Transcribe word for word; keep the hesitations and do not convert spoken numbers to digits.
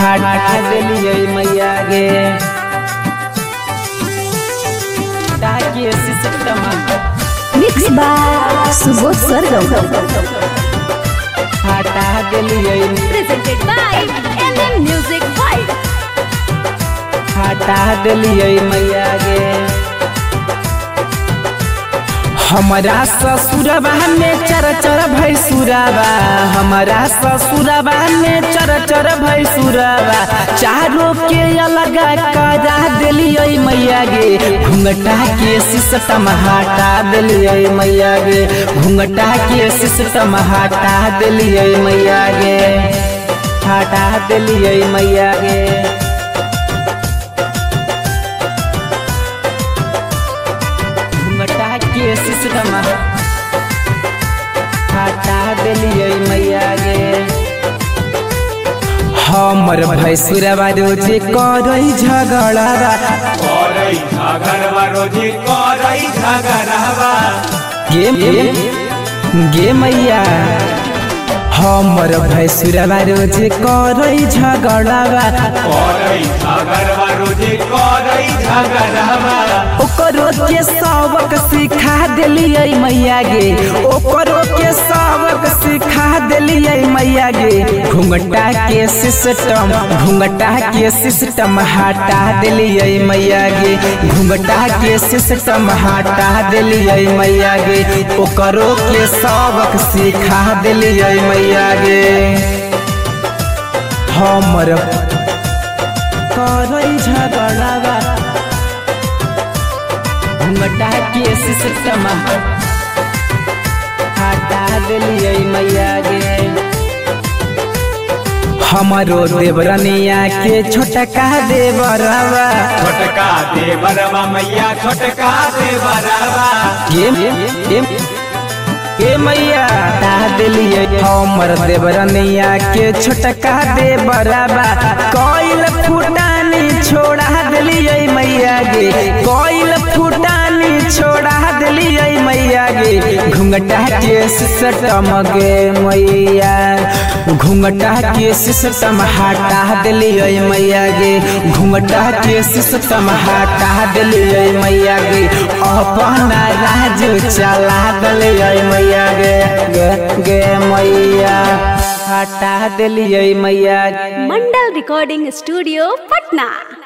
हटा दिलियै मैया गे ताकि system mix by Subodh Sargam हटा दिलियै presented by MM music vibe हटा दिलियै मैया गे हमारा ससुरबा में चर चर भैसुरबा हमारा ससुरबा में चर चर भैसुरबा चारों के अलग करा दिलियै मैया गे घुंघटा के सिस्टम हटा दिलियै मैया गे घुंघटा के सिस्टम हटा दिलियै मैया गे हटा दिलियै मैया गे घुंघटा के सिस्टम हटा दिलियै मैया गे हमर भैसुरबा रोज करै झगड़ाबा करै झगड़ाबा रोज करै झगड़ाबा गे गे गे मैया हमर भैसुरबा रोज करै झगड़ाबा करै झगड़ाबा रोज करै झगड़ाबा ओकरो के सबक सिखा दिलियै मैया गे ओकरो के सबक सिखा दिलियै मैया गे घुंघटा के सिस्टम घुंघटा के सिस्टम हटा दिलियै मैया गे घुंघटा के सिस्टम हटा दिलियै मैया गे ओकरो के सबक सिखा दिलियै मैया गे हमर करै झगड़ाबा घुंघटा के सिस्टम हटा दिलियै मैया गे हमारो देवरनिया के छोटका देवरवा छोटका देवरवा मैया छोटका देवरवा गे गे गे मैया हटा दिलियै हमर देवरनिया के छोटका देवरवा कोइल फुटानी छोड़ा दिलियै मैया गे कोइल फुटानी छोड़ा दिलियै मैया गे घुंघटा के सिस्टम गे मैया घुंघटा के सिस्टम हटा दिलियै मैया गे घुंघटा के सिस्टम हटा दिलियै मैया गे अपना राज चला दिलियै मैया गे गे गे मैया हटा दिलियै मैया मंडल रिकॉर्डिंग स्टूडियो पटना।